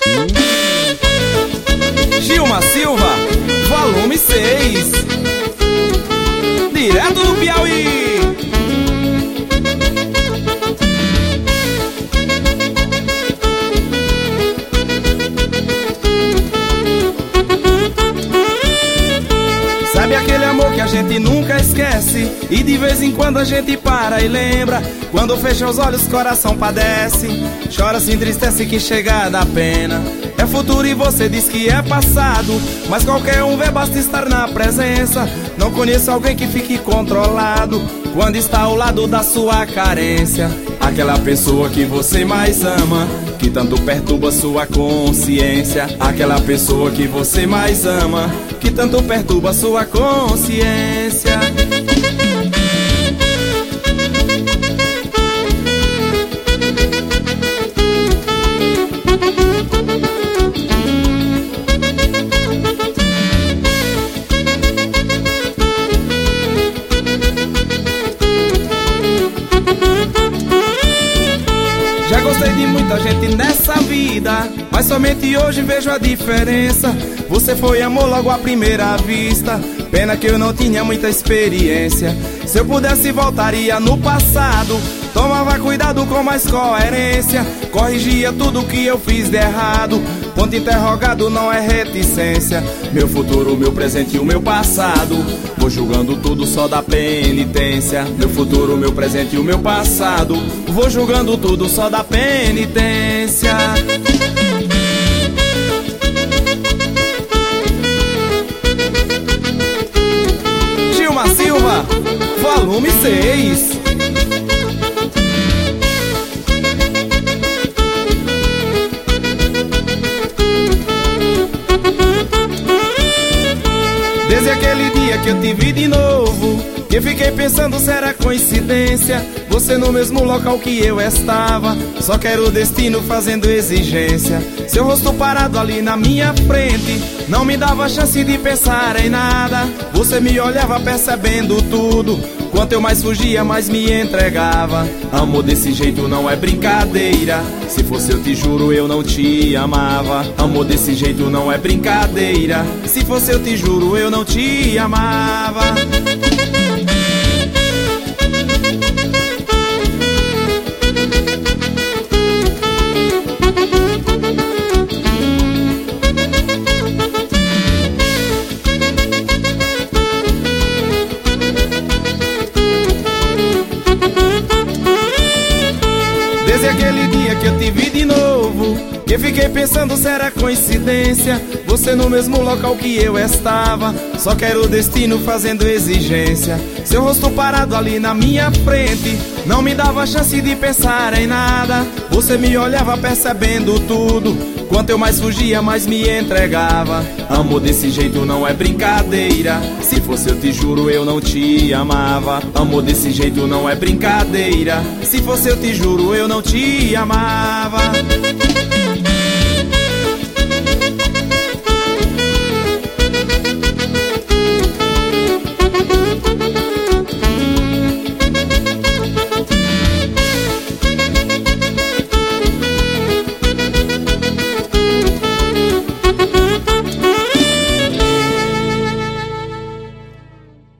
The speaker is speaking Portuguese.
Gilma Silva, volume 6, direto do Piauí. Sabe aquele amor que a gente nunca esquece e de vez em quando a gente para e lembra? Quando fecha os olhos, coração padece, chora, se entristece que chega da pena. É futuro e você diz que é passado, mas qualquer um vê, basta estar na presença. Não conheço alguém que fique controlado quando está ao lado da sua carência. Aquela pessoa que você mais ama, que tanto perturba sua consciência. Aquela pessoa que você mais ama, que tanto perturba sua consciência. Já gostei de muita gente nessa vida, mas somente hoje vejo a diferença. Você foi amor logo à primeira vista, pena que eu não tinha muita experiência. Se eu pudesse voltaria no passado, tomava cuidado com mais coerência, corrigia tudo que eu fiz de errado. Ponto interrogado não é reticência. Meu futuro, meu presente e o meu passado, vou julgando tudo só da penitência. Meu futuro, meu presente e o meu passado, vou julgando tudo só da penitência. Gilma Silva, volume 6. Desde aquele dia que eu te vi de novo, que fiquei pensando se era coincidência. Você no mesmo local que eu estava, só que era o destino fazendo exigência. Seu rosto parado ali na minha frente não me dava chance de pensar em nada. Você me olhava percebendo tudo, quanto eu mais fugia, mais me entregava. Amor desse jeito não é brincadeira, se fosse eu te juro eu não te amava. Amor desse jeito não é brincadeira, se fosse eu te juro eu não te amava. Desde aquele dia que eu te vi de novo, que fiquei pensando se era coincidência. Você no mesmo local que eu estava, só que era o destino fazendo exigência. Seu rosto parado ali na minha frente não me dava chance de pensar em nada. Você me olhava percebendo tudo, quanto eu mais fugia, mais me entregava. Amor desse jeito não é brincadeira, se fosse eu te juro eu não te amava. Amor desse jeito não é brincadeira, se fosse eu te juro eu não te amava.